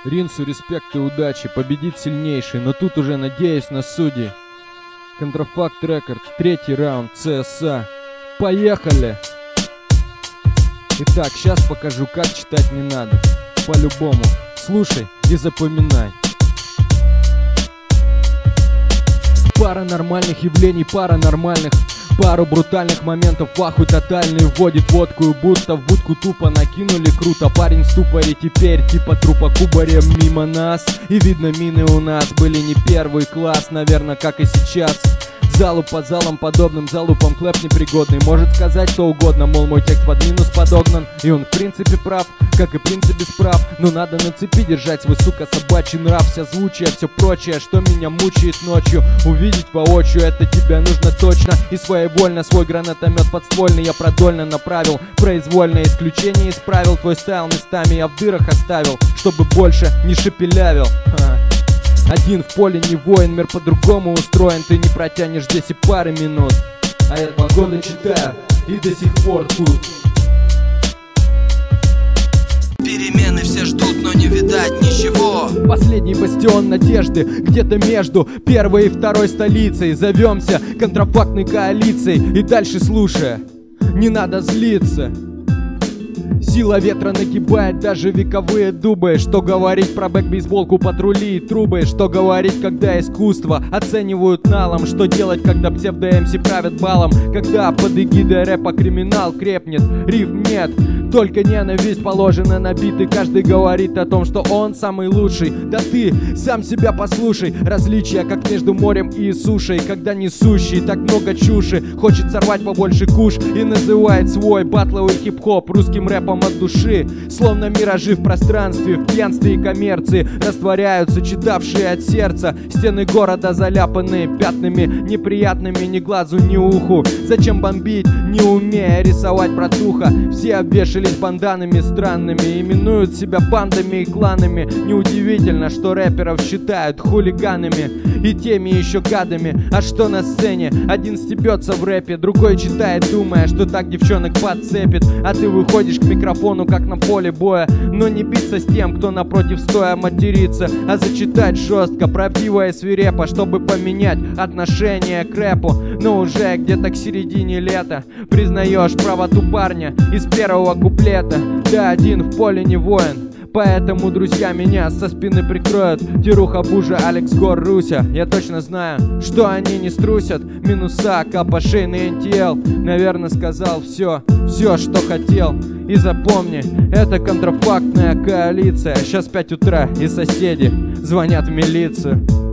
Ринсу респект и удачи, победит сильнейший, но тут уже надеюсь на судей. Контрафакт Рекордс, 3-й раунд, ЦСА. Поехали! Итак, сейчас покажу, как читать не надо. По-любому. Слушай и запоминай. Пара нормальных явлений, пара нормальных. Пару брутальных моментов, ахуй тотальный. Вводит водку и будто в будку тупо накинули. Круто, парень в ступоре теперь, типа трупа кубарем мимо нас. И видно, мины у нас были не первый класс, наверное, как и сейчас. Залу по залам, подобным залупам, клэп непригодный. Может сказать что угодно, мол, мой текст под минус подогнан. И он в принципе прав, как и принцип бесправ. Но надо на цепи держать свой, сука, собачий нрав. Вся звучие, все прочее, что меня мучает ночью. Увидеть воочию, это тебя нужно точно. И своевольно свой гранатомет подствольный я продольно направил. Произвольное исключение исправил. Твой стайл местами я в дырах оставил, чтобы больше не шепелявил. Один в поле не воин, мир по-другому устроен. Ты не протянешь здесь и пары минут. А я 2 года читаю и до сих пор тут. Перемены все ждут, но не видать ничего. Последний бастион надежды где-то между первой и второй столицей. Зовемся контрафактной коалицией. И дальше слушая, не надо злиться. Сила ветра нагибает даже вековые дубы. Что говорить про бэк-бейсболку, патрули и трубы? Что говорить, когда искусство оценивают налом? Что делать, когда псевдо-МС правят балом? Когда под эгидой рэпа криминал крепнет? Рифм нет, только ненависть положена на биты. Каждый говорит о том, что он самый лучший. Да ты сам себя послушай. Различия как между морем и сушей. Когда несущий так много чуши хочет сорвать побольше куш и называет свой батловый хип-хоп русским рэпом от души. Словно миражи в пространстве, в пьянстве и коммерции растворяются читавшие от сердца. Стены города заляпанные пятнами неприятными ни глазу, ни уху. Зачем бомбить, не умея рисовать протуха? Все обвешались банданами странными, именуют себя бандами и кланами. Неудивительно, что рэперов считают хулиганами и теми еще гадами. А что на сцене? Один стебется в рэпе, другой читает, думая, что так девчонок подцепит. А ты выходишь к микрофону, как на поле боя, но не биться с тем, кто напротив стоя матерится, а зачитать жестко, правдиво и свирепо, чтобы поменять отношение к рэпу. Но уже где-то к середине лета признаешь правоту парня из первого куплета. Да, один в поле не воин, поэтому, друзья, меня со спины прикроют Тируха, Бужа, Алекс Гор, Руся. Я точно знаю, что они не струсят. Минуса, капа, шейный НТЛ. Наверное, сказал все, что хотел. И запомни, это контрафактная коалиция. Сейчас 5 утра и соседи звонят в милицию.